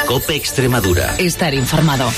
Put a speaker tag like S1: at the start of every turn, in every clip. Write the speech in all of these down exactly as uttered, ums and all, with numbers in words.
S1: COPE Extremadura.
S2: Estar informado.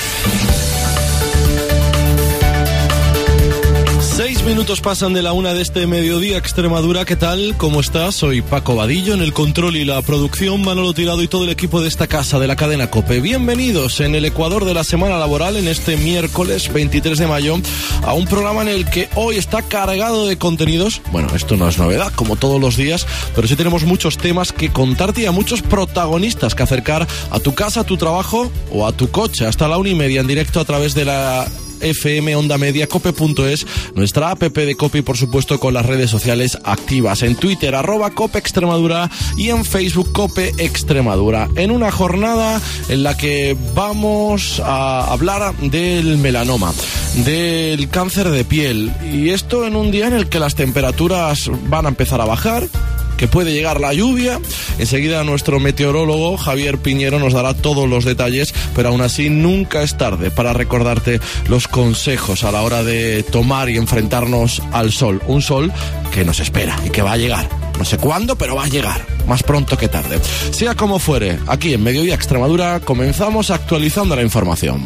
S3: Seis minutos pasan de la una de este mediodía. Extremadura, ¿qué tal? ¿Cómo estás? Soy Paco Vadillo, en el control y la producción, Manolo Tirado y todo el equipo de esta casa, de la cadena COPE. Bienvenidos en el Ecuador de la semana laboral, en este miércoles veintitrés de mayo, a un programa en el que hoy está cargado de contenidos. Bueno, esto no es novedad, como todos los días, pero sí tenemos muchos temas que contarte y a muchos protagonistas que acercar a tu casa, a tu trabajo o a tu coche. Hasta la una y media en directo a través de la F M Onda Media, cope punto es, nuestra app de COPE y por supuesto con las redes sociales activas, en Twitter arroba COPE Extremadura y en Facebook COPE Extremadura, en una jornada en la que vamos a hablar del melanoma, del cáncer de piel, y esto en un día en el que las temperaturas van a empezar a bajar, que puede llegar la lluvia. Enseguida nuestro meteorólogo Javier Piñero nos dará todos los detalles, pero aún así nunca es tarde para recordarte los consejos a la hora de tomar y enfrentarnos al sol. Un sol que nos espera y que va a llegar. No sé cuándo, pero va a llegar. Más pronto que tarde. Sea como fuere, aquí en Mediodía Extremadura comenzamos actualizando la información.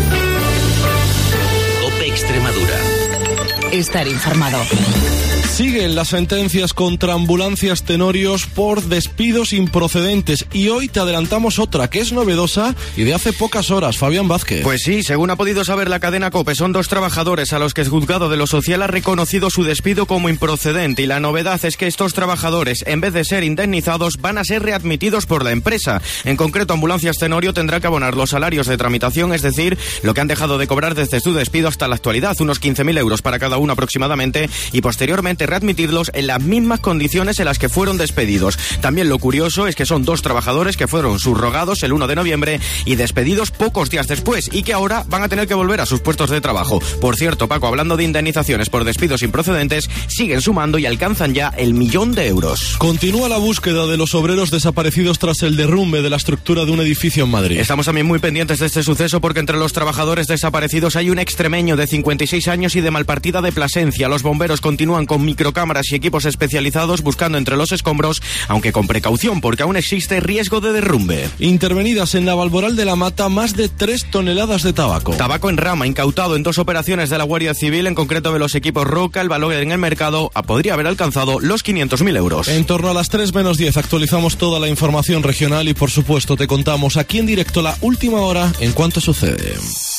S1: COPE Extremadura.
S2: Estar informado.
S3: Siguen las sentencias contra ambulancias Tenorios por despidos improcedentes, y hoy te adelantamos otra que es novedosa y de hace pocas horas. Fabián Vázquez.
S4: Pues sí, según ha podido saber la cadena COPE, son dos trabajadores a los que el juzgado de lo social ha reconocido su despido como improcedente, y la novedad es que estos trabajadores, en vez de ser indemnizados, van a ser readmitidos por la empresa. En concreto, Ambulancias Tenorio tendrá que abonar los salarios de tramitación, es decir, lo que han dejado de cobrar desde su despido hasta la actualidad, unos quince mil euros para cada uno aproximadamente, y posteriormente readmitirlos en las mismas condiciones en las que fueron despedidos. También lo curioso es que son dos trabajadores que fueron subrogados el uno de noviembre y despedidos pocos días después, y que ahora van a tener que volver a sus puestos de trabajo. Por cierto, Paco, hablando de indemnizaciones por despidos improcedentes, siguen sumando y alcanzan ya el millón de euros.
S3: Continúa la búsqueda de los obreros desaparecidos tras el derrumbe de la estructura de un edificio en Madrid.
S4: Estamos también muy pendientes de este suceso, porque entre los trabajadores desaparecidos hay un extremeño de cincuenta y seis años y de Malpartida de Plasencia. Los bomberos continúan con microcámaras y equipos especializados buscando entre los escombros, aunque con precaución porque aún existe riesgo de derrumbe.
S3: Intervenidas en Navalmoral de la Mata más de tres toneladas de tabaco.
S4: Tabaco en rama, incautado en dos operaciones de la Guardia Civil, en concreto de los equipos Roca. El valor en el mercado podría haber alcanzado los quinientos mil euros.
S3: En torno a las tres menos diez actualizamos toda la información regional y por supuesto te contamos aquí en directo la última hora en cuanto sucede.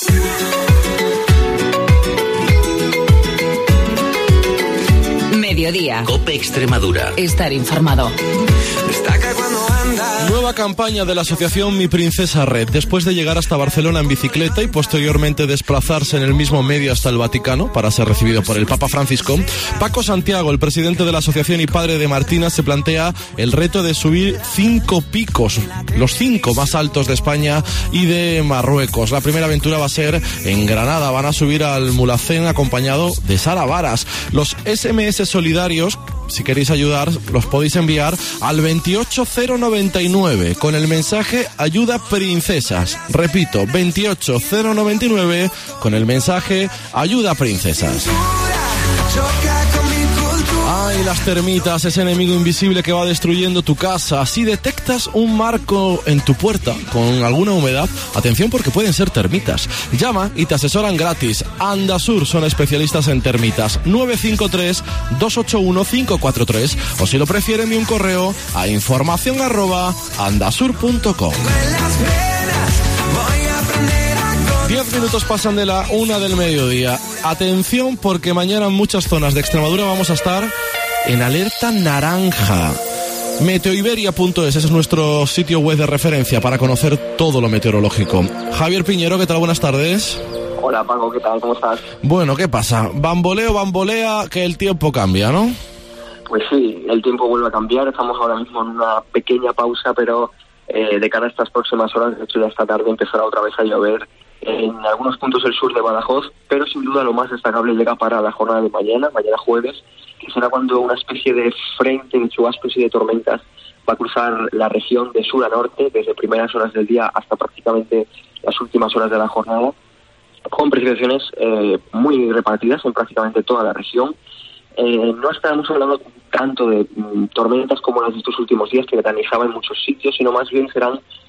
S2: Mediodía.
S1: COPE Extremadura.
S2: Estar informado.
S5: Destaca cuando anda.
S3: Nueva campaña de la asociación Mi Princesa Red. Después de llegar hasta Barcelona en bicicleta y posteriormente desplazarse en el mismo medio hasta el Vaticano para ser recibido por el Papa Francisco, Paco Santiago, el presidente de la asociación y padre de Martina, se plantea el reto de subir cinco picos, los cinco más altos de España y de Marruecos. La primera aventura va a ser en Granada. Van a subir al Mulhacén acompañado de Sara Varas. Los S M S solidarios, si queréis ayudar, los podéis enviar al veintiocho cero noventa y nueve con el mensaje Ayuda Princesas. Repito, veintiocho cero noventa y nueve con el mensaje Ayuda Princesas. Ay, las termitas, ese enemigo invisible que va destruyendo tu casa. Si detectas un marco en tu puerta con alguna humedad, atención porque pueden ser termitas. Llama y te asesoran gratis. Andasur son especialistas en termitas. nueve cinco tres, dos ocho uno, cinco cuatro tres, o si lo prefieren, envíe un correo a información arroba andasur punto com. Diez minutos pasan de la una del mediodía. Atención porque mañana en muchas zonas de Extremadura vamos a estar en alerta naranja. Meteoiberia punto es, ese es nuestro sitio web de referencia para conocer todo lo meteorológico. Javier Piñero, ¿qué tal? Buenas tardes.
S6: Hola Paco, ¿qué tal? ¿Cómo estás?
S3: Bueno, ¿qué pasa? Bamboleo, bambolea, que el tiempo cambia, ¿no?
S6: Pues sí, el tiempo vuelve a cambiar. Estamos ahora mismo en una pequeña pausa, pero eh, de cara a estas próximas horas, de hecho ya esta tarde empezará otra vez a llover en algunos puntos del sur de Badajoz, pero sin duda lo más destacable llega para la jornada de mañana, mañana jueves, que será cuando una especie de frente de chubascos y de tormentas va a cruzar la región de sur a norte, desde primeras horas del día hasta prácticamente las últimas horas de la jornada, con precipitaciones eh, muy repartidas en prácticamente toda la región. Eh, no estaremos hablando tanto de mm, tormentas como las de estos últimos días que granizaban en muchos sitios, sino más bien serán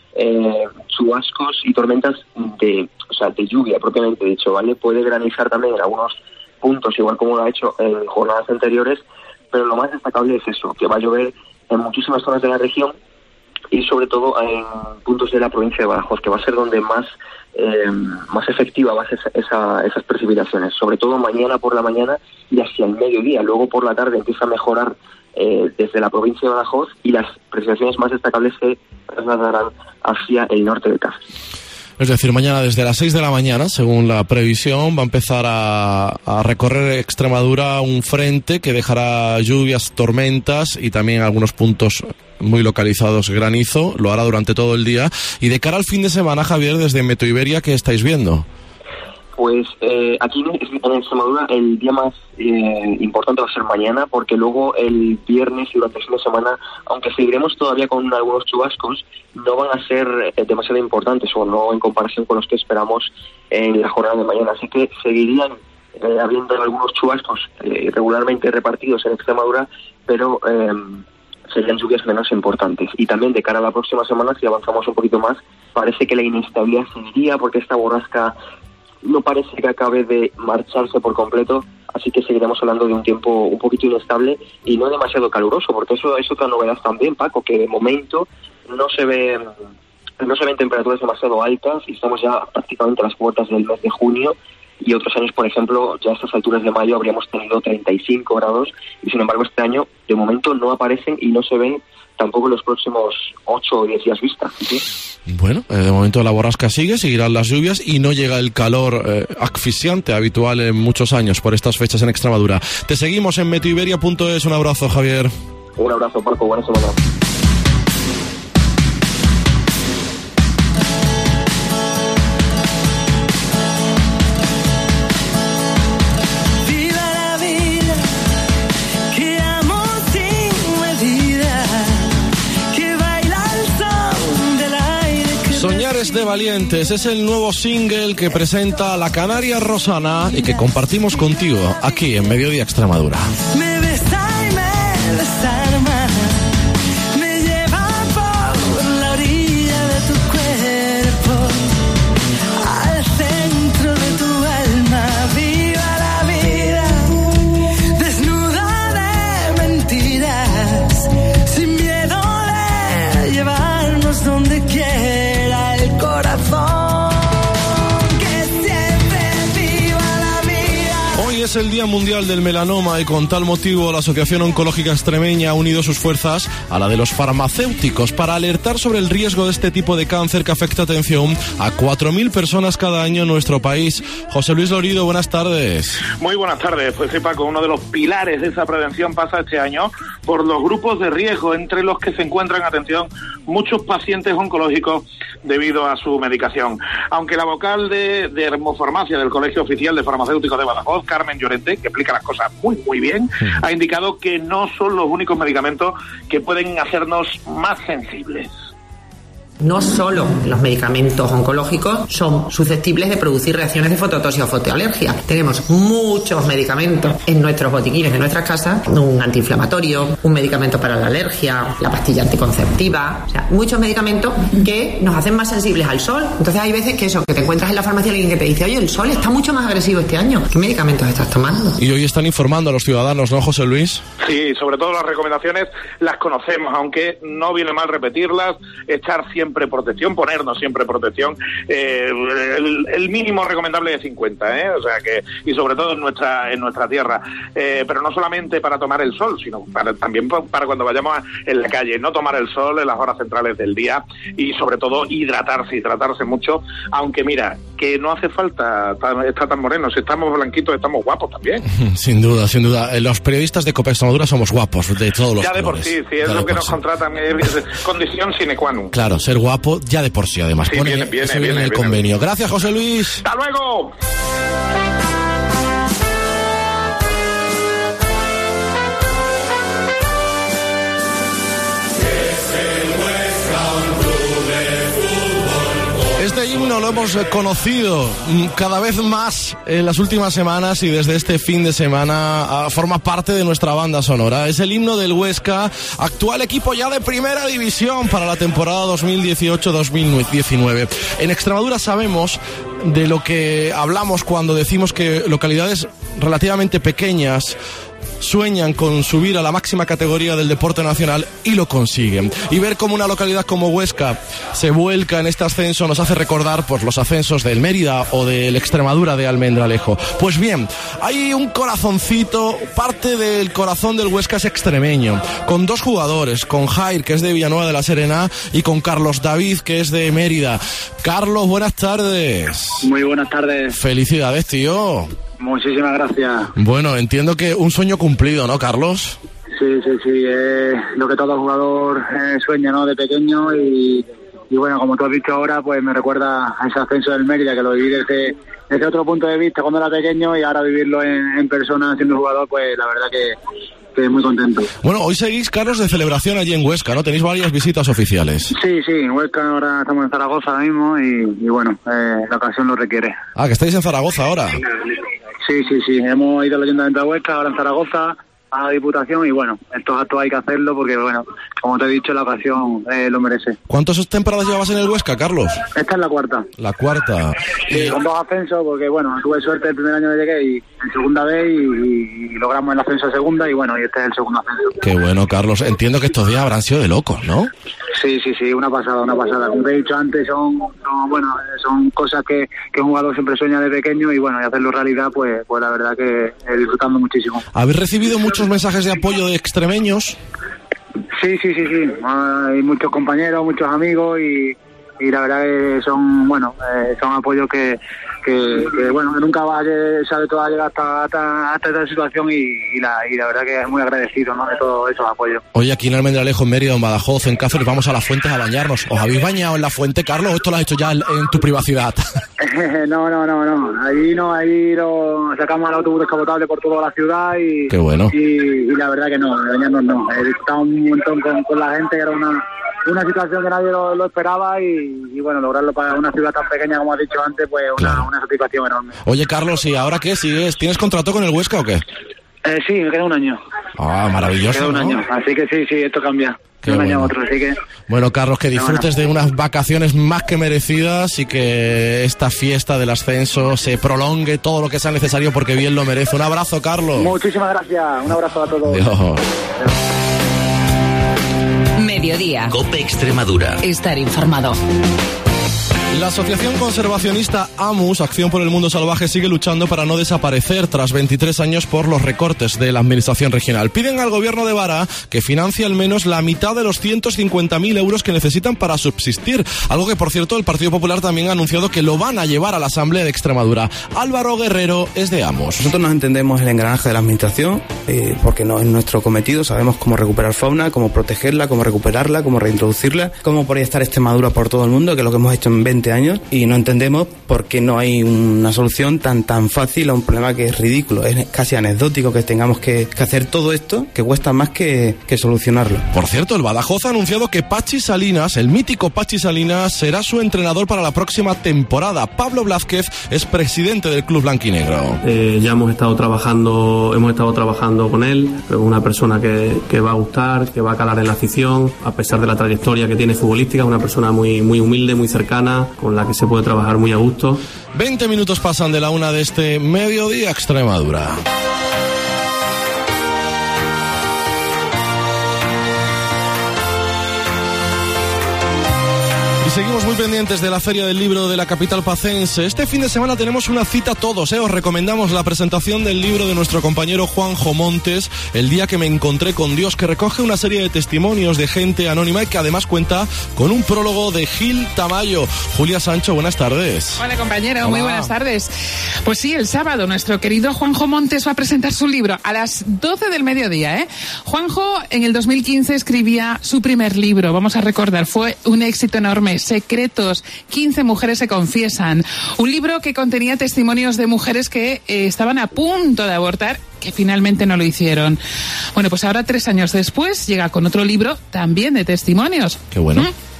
S6: eh, chubascos y tormentas de, o sea, de lluvia propiamente dicho, ¿vale? Puede granizar también en algunos puntos, igual como lo ha hecho en jornadas anteriores, pero lo más destacable es eso, que va a llover en muchísimas zonas de la región y sobre todo en puntos de la provincia de Badajoz, que va a ser donde más eh, más efectiva va a ser esa, esas precipitaciones, sobre todo mañana por la mañana y hacia el mediodía. Luego por la tarde empieza a mejorar eh, desde la provincia de Badajoz y las precipitaciones más destacables se trasladarán hacia el norte de Cáceres.
S3: Es decir, mañana desde las seis de la mañana, según la previsión, va a empezar a, a recorrer Extremadura un frente que dejará lluvias, tormentas y también algunos puntos muy localizados granizo. Lo hará durante todo el día. Y de cara al fin de semana, Javier, desde Meteo Iberia, ¿qué estáis viendo?
S6: Pues eh, aquí en Extremadura el día más eh, importante va a ser mañana, porque luego el viernes y durante el fin de semana, aunque seguiremos todavía con algunos chubascos, no van a ser eh, demasiado importantes o no en comparación con los que esperamos en la jornada de mañana. Así que seguirían eh, habiendo algunos chubascos eh, regularmente repartidos en Extremadura, pero eh, serían lluvias menos importantes. Y también de cara a la próxima semana, si avanzamos un poquito más, parece que la inestabilidad seguiría, porque esta borrasca no parece que acabe de marcharse por completo, así que seguiremos hablando de un tiempo un poquito inestable y no demasiado caluroso, porque eso es otra novedad también, Paco, que de momento no se ve no se ven temperaturas demasiado altas y estamos ya prácticamente a las puertas del mes de junio, y otros años, por ejemplo, ya a estas alturas de mayo habríamos tenido treinta y cinco grados y sin embargo este año de momento no aparecen y no se ven tampoco en los próximos ocho o diez días vistas. ¿Sí?
S3: Bueno, eh, de momento la borrasca sigue, seguirán las lluvias y no llega el calor eh, asfixiante habitual en muchos años por estas fechas en Extremadura. Te seguimos en meteoiberia punto es. Un abrazo, Javier.
S6: Un abrazo, Paco. Buena semana.
S3: Soñares de Valientes es el nuevo single que presenta la Canaria Rosana y que compartimos contigo aquí en Mediodía Extremadura.
S7: Me besa y me desarma, me lleva por la orilla de tu cuerpo, al centro de tu alma. Viva la vida, desnuda de mentiras, sin miedo de llevarnos donde quiera.
S3: Hoy es el Día Mundial del Melanoma y con tal motivo la Asociación Oncológica Extremeña ha unido sus fuerzas a la de los farmacéuticos para alertar sobre el riesgo de este tipo de cáncer que afecta, atención, a cuatro mil personas cada año en nuestro país. José Luis Lorido, buenas tardes.
S8: Muy buenas tardes. Pues sí, Paco, uno de los pilares de esa prevención pasa este año por los grupos de riesgo, entre los que se encuentran, atención, muchos pacientes oncológicos debido a su medicación. Aunque la vocal de, de Hermofarmacia del Colegio Oficial de Farmacéuticos de Badajoz, Carmen Llorente, que explica las cosas muy muy bien, sí, ha indicado que no son los únicos medicamentos que pueden hacernos más sensibles.
S9: No solo los medicamentos oncológicos son susceptibles de producir reacciones de fototoxia o fotoalergia. Tenemos muchos medicamentos en nuestros botiquines de nuestras casas, un antiinflamatorio, un medicamento para la alergia, la pastilla anticonceptiva, o sea, muchos medicamentos que nos hacen más sensibles al sol. Entonces hay veces que eso, que te encuentras en la farmacia alguien que te dice, oye, el sol está mucho más agresivo este año. ¿Qué medicamentos estás tomando?
S3: Y hoy están informando a los ciudadanos, ¿no, José Luis?
S8: Sí, sobre todo las recomendaciones las conocemos, aunque no viene mal repetirlas, echar siempre Siempre protección, ponernos siempre protección, eh, el, el mínimo recomendable de cincuenta, ¿eh? O sea que, y sobre todo en nuestra en nuestra tierra, eh, pero no solamente para tomar el sol, sino para, también para cuando vayamos a, en la calle, no tomar el sol en las horas centrales del día y sobre todo hidratarse, hidratarse mucho, aunque mira, que no hace falta estar tan morenos, si estamos blanquitos estamos guapos también.
S3: Sin duda, sin duda, los periodistas de Copa Extremadura somos guapos, de todos los
S8: Ya de
S3: colores.
S8: por sí, sí, es
S3: ya
S8: lo que nos
S3: sí.
S8: contratan, es condición sine qua non.
S3: Claro, ser guapo ya de por sí, además.
S8: Sí,
S3: Pone,
S8: viene, viene,
S3: eso viene
S8: viene,
S3: en el
S8: viene.
S3: convenio. Gracias, José Luis.
S8: ¡Hasta luego!
S3: Este himno lo hemos conocido cada vez más en las últimas semanas y desde este fin de semana forma parte de nuestra banda sonora. Es el himno del Huesca, actual equipo ya de primera división para la temporada dos mil dieciocho dos mil diecinueve. En Extremadura sabemos de lo que hablamos cuando decimos que localidades relativamente pequeñas sueñan con subir a la máxima categoría del deporte nacional y lo consiguen. Y ver cómo una localidad como Huesca se vuelca en este ascenso nos hace recordar pues los ascensos del Mérida o del Extremadura de Almendralejo. Pues bien, hay un corazoncito, parte del corazón del Huesca es extremeño, con dos jugadores, con Jair, que es de Villanueva de la Serena, y con Carlos David, que es de Mérida. Carlos, buenas tardes.
S10: Muy buenas tardes.
S3: Felicidades, tío.
S10: Muchísimas gracias.
S3: Bueno, entiendo que un sueño cumplido, ¿no, Carlos?
S10: Sí, sí, sí, es lo que todo jugador eh, sueña, ¿no?, de pequeño y, y bueno, como tú has dicho ahora, pues me recuerda a ese ascenso del Mérida, que lo viví desde, desde otro punto de vista cuando era pequeño y ahora vivirlo en, en persona siendo jugador, pues la verdad que, que muy contento.
S3: Bueno, hoy seguís, Carlos, de celebración allí en Huesca, ¿no? Tenéis varias visitas oficiales.
S10: Sí, sí, en Huesca ahora estamos en Zaragoza ahora mismo y, y bueno, eh, la ocasión lo requiere.
S3: Ah, que estáis en Zaragoza ahora.
S10: Sí, sí, sí, hemos ido al Ayuntamiento de Huesca, ahora en Zaragoza, a la Diputación y bueno, estos actos hay que hacerlo porque bueno, como te he dicho, la ocasión eh, lo merece.
S3: ¿Cuántas temporadas llevabas en el Huesca, Carlos?
S10: Esta es la cuarta.
S3: La cuarta.
S10: Sí, con dos ascensos porque bueno, tuve suerte el primer año que llegué y en segunda vez y, y, y logramos el ascenso a segunda y bueno, y este es el segundo ascenso.
S3: Qué bueno, Carlos. Entiendo que estos días habrán sido de locos, ¿no?
S10: Sí, sí, sí, una pasada, una pasada. Como te he dicho antes, son, son bueno, son cosas que, que un jugador siempre sueña de pequeño y bueno, y hacerlo realidad, pues, pues la verdad que eh, disfrutando muchísimo.
S3: ¿Habéis recibido muchos mensajes de apoyo de extremeños?
S10: Sí, sí, sí, sí. Hay muchos compañeros, muchos amigos y, y la verdad que son, bueno, eh, son apoyos que, que, que bueno, que nunca va a llegar, sabe todo a llegar hasta, hasta, hasta esta situación y, y, la, y la verdad que es muy agradecido, ¿no?, de todos esos apoyos.
S3: Oye, aquí en Almendralejo, en Mérida, en Badajoz, en Cáceres, vamos a las fuentes a bañarnos. ¿Os habéis bañado en la fuente, Carlos, o esto lo has hecho ya en, en tu privacidad?
S10: no, no, no, no. Ahí no, ahí lo sacamos al autobús descapotable por toda la ciudad y...
S3: Qué bueno.
S10: Y, y la verdad que no, bañarnos no. He disfrutado un montón con, con la gente, que era una... una situación que nadie lo, lo esperaba y, y bueno, lograrlo para una ciudad tan pequeña como has dicho antes, pues una,
S3: claro,
S10: una satisfacción enorme.
S3: Oye, Carlos, ¿y ahora qué sigues? ¿Tienes contrato con el Huesca o qué?
S10: Eh, sí, me queda un año.
S3: Ah, maravilloso,
S10: me queda un
S3: ¿no?
S10: año, así que sí, sí, esto cambia.
S3: Qué
S10: de un
S3: bueno.
S10: año a otro, así que...
S3: Bueno, Carlos, que disfrutes
S10: bueno.
S3: de unas vacaciones más que merecidas y que esta fiesta del ascenso se prolongue todo lo que sea necesario porque bien lo merece. Un abrazo, Carlos.
S10: Muchísimas gracias, un abrazo a todos.
S3: Adiós.
S2: Mediodía.
S1: COPE Extremadura.
S2: Estar informado.
S3: La asociación conservacionista AMUS, Acción por el Mundo Salvaje, sigue luchando para no desaparecer tras veintitrés años por los recortes de la administración regional. Piden al gobierno de Vara que financie al menos la mitad de los ciento cincuenta mil euros que necesitan para subsistir. Algo que, por cierto, el Partido Popular también ha anunciado que lo van a llevar a la Asamblea de Extremadura. Álvaro Guerrero es de AMUS.
S11: Nosotros nos entendemos el engranaje de la administración eh, porque no es nuestro cometido. Sabemos cómo recuperar fauna, cómo protegerla, cómo recuperarla, cómo reintroducirla, cómo podría estar Extremadura por todo el mundo, que es lo que hemos hecho en veinte años, y no entendemos por qué no hay una solución tan tan fácil a un problema que es ridículo, es casi anecdótico que tengamos que, que hacer todo esto, que cuesta más que, que solucionarlo.
S3: Por cierto, el Badajoz ha anunciado que Pachi Salinas, el mítico Pachi Salinas, será su entrenador para la próxima temporada. Pablo Blázquez es presidente del club blanquinegro.
S12: Eh, ya hemos estado trabajando, hemos estado trabajando con él, es una persona que, que va a gustar, que va a calar en la afición, a pesar de la trayectoria que tiene futbolística, una persona muy, muy humilde, muy cercana, con la que se puede trabajar muy a gusto.
S3: veinte minutos pasan de la una de este mediodía, Extremadura. Y seguimos muy pendientes de la Feria del Libro de la capital pacense. Este fin de semana tenemos una cita todos, ¿eh? Os recomendamos la presentación del libro de nuestro compañero Juanjo Montes, El día que me encontré con Dios, que recoge una serie de testimonios de gente anónima y que además cuenta con un prólogo de Gil Tamayo. Julia Sancho, buenas tardes.
S13: Hola, compañero,
S3: Hola.
S13: Muy buenas tardes. Pues sí, el sábado nuestro querido Juanjo Montes va a presentar su libro a las doce del mediodía, ¿eh? Juanjo en el dos mil quince escribía su primer libro, vamos a recordar, fue un éxito enorme, Secretos, quince mujeres se confiesan. Un libro que contenía testimonios de mujeres que eh, estaban a punto de abortar, que finalmente no lo hicieron. Bueno, pues ahora, tres años después, llega con otro libro también de testimonios.
S3: Qué bueno.
S13: ¿Mm?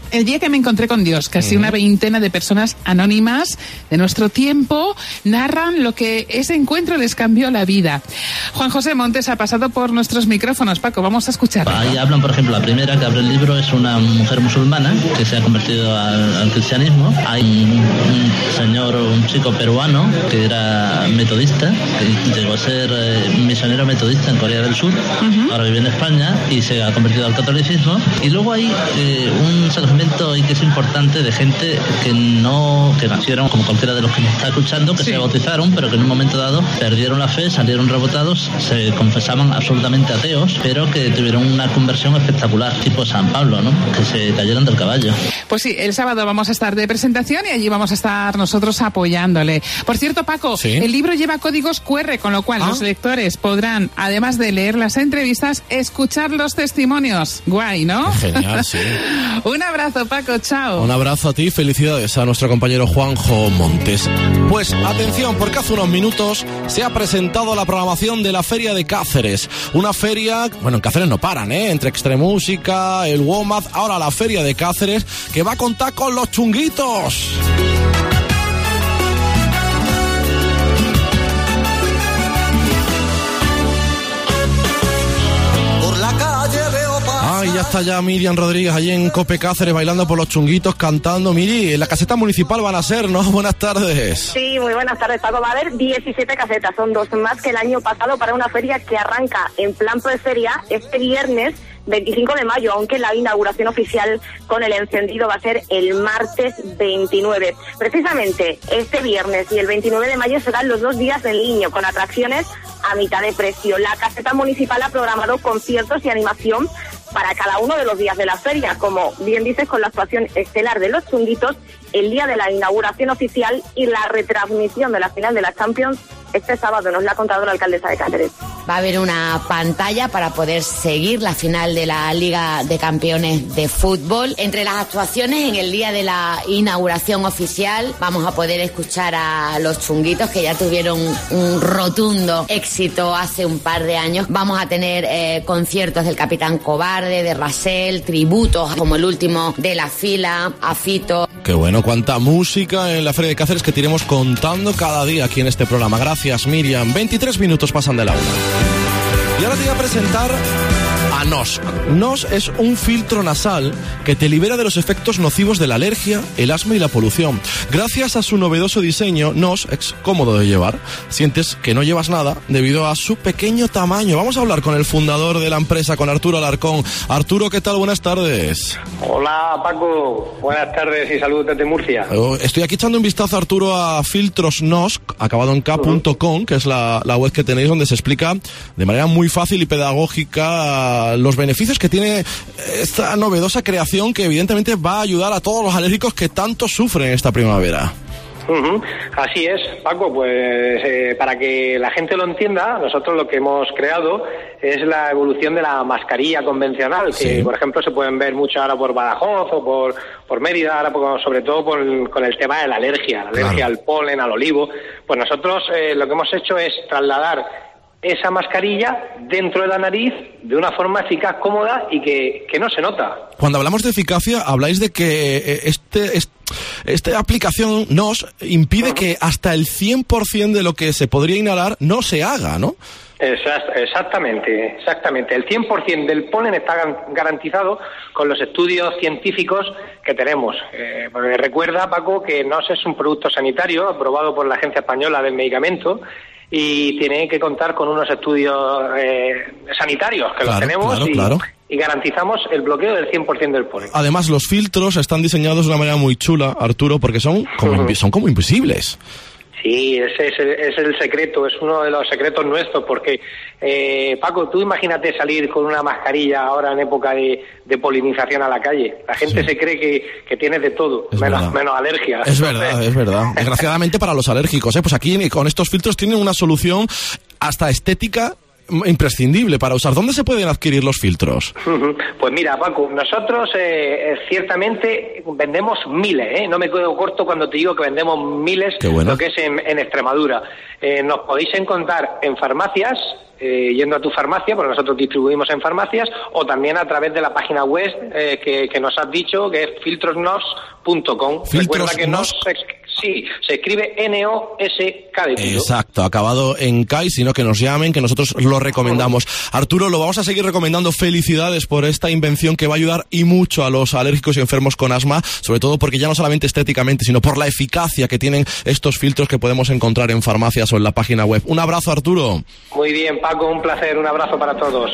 S13: El día que me encontré con Dios, casi uh-huh. una veintena de personas anónimas de nuestro tiempo narran lo que ese encuentro les cambió la vida. Juan José Montes ha pasado por nuestros micrófonos. Paco, vamos a escucharlo.
S14: Ahí hablan, por ejemplo, la primera que abre el libro es una mujer musulmana que se ha convertido al, al cristianismo. Hay un, un señor, un chico peruano que era metodista, que llegó a ser eh, misionero metodista en Corea del Sur, uh-huh. ahora vive en España y se ha convertido al catolicismo. Y luego hay eh, un segmento y que es importante de gente que no, que nacieron como cualquiera de los que nos está escuchando, que sí. se bautizaron, pero que en un momento dado perdieron la fe, salieron rebotados, se confesaban absolutamente ateos, pero que tuvieron una conversión espectacular, tipo San Pablo, ¿no? Que se cayeron del caballo.
S13: Pues sí, el sábado vamos a estar de presentación y allí vamos a estar nosotros apoyándole. Por cierto, Paco, ¿sí? el libro lleva códigos cu erre, con lo cual ¿Ah? los lectores podrán, además de leer las entrevistas, escuchar los testimonios. Guay, ¿no?
S3: Genial, sí.
S13: Un abrazo. Paco, chao.
S3: Un abrazo a ti, felicidades a nuestro compañero Juanjo Montes. Pues atención, porque hace unos minutos se ha presentado la programación de la Feria de Cáceres. Una feria, bueno, en Cáceres no paran, ¿eh? Entre Extremúsica, el WOMAD, ahora la Feria de Cáceres, que va a contar con los chunguitos. Ay, ya está ya Miriam Rodríguez allí en Cope Cáceres bailando por los chunguitos, cantando. Miri, en la caseta municipal van a ser, ¿no? Buenas tardes.
S15: Sí, muy buenas tardes, Paco. Va a haber diecisiete casetas, son dos más que el año pasado para una feria que arranca en plan preferia este viernes veinticinco de mayo, aunque la inauguración oficial con el encendido va a ser el martes veintinueve. Precisamente este viernes y el veintinueve de mayo serán los dos días del niño, con atracciones a mitad de precio. La caseta municipal ha programado conciertos y animación para cada uno de los días de la feria, como bien dices, con la actuación estelar de los chunguitos, el día de la inauguración oficial y la retransmisión de la final de la Champions este sábado, nos la ha contado la alcaldesa de Cáceres.
S16: Va a haber una pantalla para poder seguir la final de la Liga de Campeones de Fútbol. Entre las actuaciones, en el día de la inauguración oficial, vamos a poder escuchar a los chunguitos, que ya tuvieron un rotundo éxito hace un par de años. Vamos a tener eh, conciertos del Capitán Cobarde, de Rasel, tributos como el último de La Fila, a Fito.
S3: Qué bueno, cuánta música en la Feria de Cáceres que te iremos contando cada día aquí en este programa. Gracias, Miriam. veintitrés minutos pasan de la una. Y ahora te voy a presentar a Nos. Nos es un filtro nasal que te libera de los efectos nocivos de la alergia, el asma y la polución. Gracias a su novedoso diseño, Nos es cómodo de llevar. Sientes que no llevas nada debido a su pequeño tamaño. Vamos a hablar con el fundador de la empresa, con Arturo Alarcón. Arturo, ¿qué tal? Buenas tardes.
S17: Hola, Paco. Buenas tardes y saludos desde Murcia.
S3: Estoy aquí echando un vistazo, Arturo, a Filtros Nos, acabado en K punto com, que es la, la web que tenéis, donde se explica de manera muy fácil y pedagógica los beneficios que tiene esta novedosa creación, que evidentemente va a ayudar a todos los alérgicos que tanto sufren esta primavera.
S17: Uh-huh. Así es, Paco, pues eh, para que la gente lo entienda, nosotros lo que hemos creado es la evolución de la mascarilla convencional, que sí. por ejemplo se pueden ver mucho ahora por Badajoz o por, por Mérida, ahora por, sobre todo por, con el tema de la alergia, la alergia claro. al polen, al olivo. Pues nosotros eh, lo que hemos hecho es trasladar esa mascarilla dentro de la nariz de una forma eficaz, cómoda y que, que no se nota.
S3: Cuando hablamos de eficacia, habláis de que este, este esta aplicación nos impide uh-huh. que hasta el cien por ciento de lo que se podría inhalar no se haga, ¿no?
S17: Exactamente, exactamente. El cien por ciento del polen está garantizado con los estudios científicos que tenemos. Eh, porque recuerda, Paco, que Nos es un producto sanitario aprobado por la Agencia Española del Medicamento y tiene que contar con unos estudios eh, sanitarios que claro, los tenemos
S3: claro,
S17: y,
S3: claro.
S17: y garantizamos el bloqueo del cien por ciento del polen.
S3: Además, los filtros están diseñados de una manera muy chula, Arturo, porque son como, uh-huh. son como invisibles.
S17: Sí, ese es el, es el secreto, es uno de los secretos nuestros, porque, eh, Paco, tú imagínate salir con una mascarilla ahora en época de, de polinización a la calle. La gente sí. se cree que, que tienes de todo, menos, menos alergia.
S3: Es verdad, es verdad. Desgraciadamente para los alérgicos, ¿eh? Pues aquí con estos filtros tienen una solución hasta estética imprescindible para usar. ¿Dónde se pueden adquirir los filtros?
S17: Pues mira, Paco, nosotros eh, ciertamente vendemos miles, ¿eh? No me quedo corto cuando te digo que vendemos miles,
S3: bueno.
S17: Lo que es en, en Extremadura. Eh, nos podéis encontrar en farmacias, eh, yendo a tu farmacia, porque nosotros distribuimos en farmacias, o también a través de la página web eh, que, que nos has dicho, que es filtrosnos punto com. Recuerda que nos... Sí, se escribe N O S K de tiro.
S3: Exacto, acabado en K, y sino que nos llamen, que nosotros lo recomendamos. Arturo, lo vamos a seguir recomendando. Felicidades por esta invención que va a ayudar y mucho a los alérgicos y enfermos con asma, sobre todo porque ya no solamente estéticamente, sino por la eficacia que tienen estos filtros que podemos encontrar en farmacias o en la página web. Un abrazo, Arturo.
S17: Muy bien, Paco, un placer, un abrazo para todos.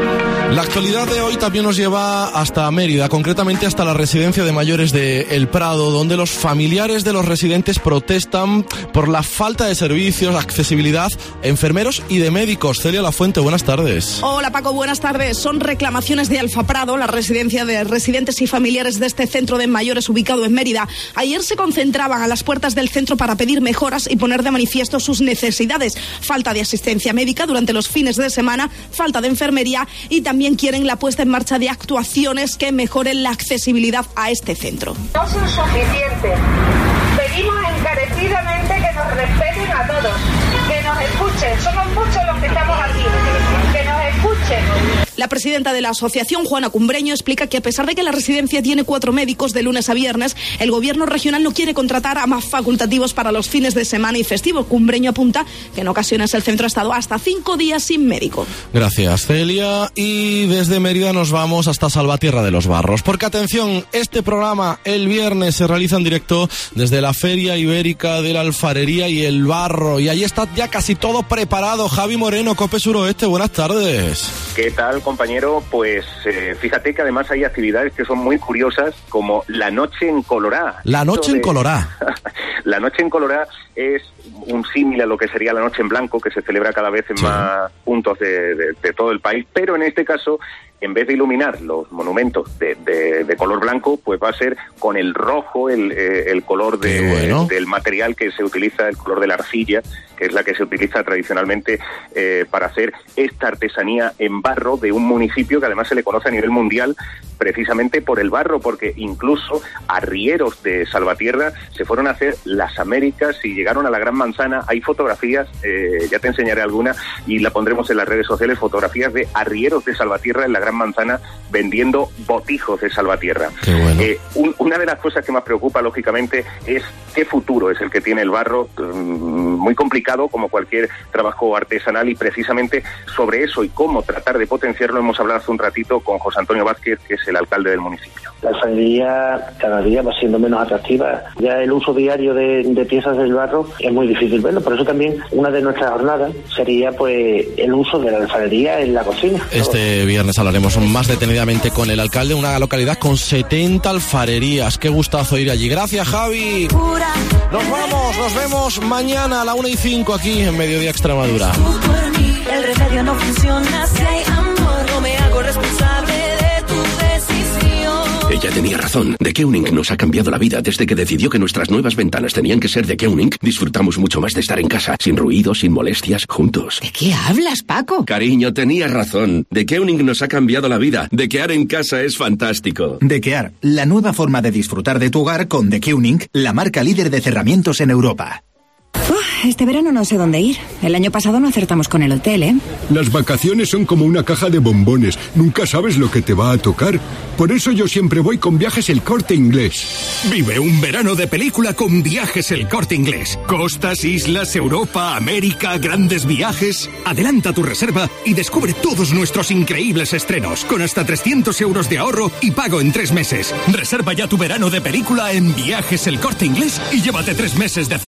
S3: La actualidad de hoy también nos lleva hasta Mérida, concretamente hasta la residencia de mayores de El Prado, donde los familiares de los residentes protestan por la falta de servicios, accesibilidad, enfermeros y de médicos. Celia Lafuente, buenas tardes.
S18: Hola Paco, buenas tardes. Son reclamaciones de Alfa Prado, la residencia de residentes y familiares de este centro de mayores ubicado en Mérida. Ayer se concentraban a las puertas del centro para pedir mejoras y poner de manifiesto sus necesidades. Falta de asistencia médica durante los fines de semana, falta de enfermería, y también quieren la puesta en marcha de actuaciones que mejoren la accesibilidad a este centro.
S19: No son suficientes. Pedimos encarecidamente que nos respeten a todos, que nos escuchen. Somos muchos los que estamos aquí, que nos escuchen.
S18: La presidenta de la asociación, Juana Cumbreño, explica que a pesar de que la residencia tiene cuatro médicos de lunes a viernes, el gobierno regional no quiere contratar a más facultativos para los fines de semana y festivos. Cumbreño apunta que en ocasiones el centro ha estado hasta cinco días sin médico.
S3: Gracias, Celia. Y desde Mérida nos vamos hasta Salvatierra de los Barros. Porque atención, este programa el viernes se realiza en directo desde la Feria Ibérica de la Alfarería y el Barro. Y ahí está ya casi todo preparado. Javi Moreno, COPE Suroeste, buenas tardes.
S20: ¿Qué tal, compañero? Pues eh, fíjate que además hay actividades que son muy curiosas, como la Noche en Colorá.
S3: La Noche de... en Colorá.
S20: La Noche en Colorá es un símil a lo que sería la Noche en Blanco, que se celebra cada vez en sí. más puntos de, de, de todo el país, pero en este caso, en vez de iluminar los monumentos de, de, de color blanco, pues va a ser con el rojo, el, eh, el color de, bueno. del material que se utiliza, el color de la arcilla, que es la que se utiliza tradicionalmente eh, para hacer esta artesanía en barro de un municipio que además se le conoce a nivel mundial precisamente por el barro, porque incluso arrieros de Salvatierra se fueron a hacer las Américas y llegaron a la Gran Manzana. Hay fotografías, eh, ya te enseñaré alguna y la pondremos en las redes sociales, fotografías de arrieros de Salvatierra en la Gran Manzana vendiendo botijos de Salvatierra.
S3: Qué bueno.
S20: Eh, un, una de las cosas que más preocupa, lógicamente, es qué futuro es el que tiene el barro, um, muy complicado como cualquier trabajo artesanal, y precisamente sobre eso y cómo tratar de potenciarlo hemos hablado hace un ratito con José Antonio Vázquez, que es el alcalde del municipio.
S21: La alfarería cada día va siendo menos atractiva. Ya el uso diario de, de piezas del barro es muy difícil verlo. Por eso también una de nuestras jornadas sería pues el uso de la alfarería en la cocina.
S3: Este viernes hablaremos más detenidamente con el alcalde, una localidad con setenta alfarerías. Qué gustazo ir allí. Gracias, Javi. Nos vamos, nos vemos mañana a la una y cinco aquí en Mediodía Extremadura.
S7: El remedio no funciona si hay amor. No me hago responsable de tu decisión.
S1: Ella tenía razón. The Keuning nos ha cambiado la vida desde que decidió que nuestras nuevas ventanas tenían que ser The Keuning. Disfrutamos mucho más de estar en casa, sin ruido, sin molestias, juntos.
S2: ¿De qué hablas, Paco?
S1: Cariño, tenía razón. The Keuning nos ha cambiado la vida. Dequear en casa es fantástico.
S22: Dequear, la nueva forma de disfrutar de tu hogar con The Keuning, la marca líder de cerramientos en Europa.
S23: Uf, este verano no sé dónde ir. El año pasado no acertamos con el hotel, ¿eh?
S24: Las vacaciones son como una caja de bombones. Nunca sabes lo que te va a tocar. Por eso yo siempre voy con Viajes El Corte Inglés.
S25: Vive un verano de película con Viajes El Corte Inglés. Costas, islas, Europa, América, grandes viajes. Adelanta tu reserva y descubre todos nuestros increíbles estrenos con hasta trescientos euros de ahorro y pago en tres meses. Reserva ya tu verano de película en Viajes El Corte Inglés y llévate tres meses de